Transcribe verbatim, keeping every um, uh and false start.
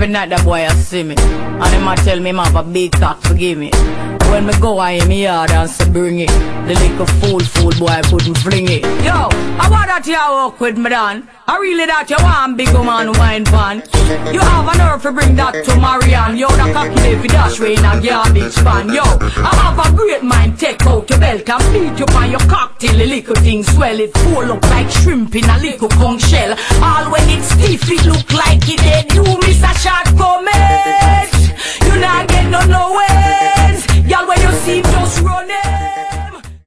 every night that boy a see me, and him a tell me him have a big cock to give me. When me go I in me yard and say bring it, the little fool fool boy couldn't fling it. Yo, I want that you walk with me dan. I really that you want big woman wine pan. You have a nerve to bring that to Marianne. Yo, the cocky baby dash way in a garbage pan. Yo, I have a great mind, take out your belt and beat you on your cock till the little thing swell. It full up like shrimp in a little conch shell. All when it's stiff it look like it dead. You miss a shot for me.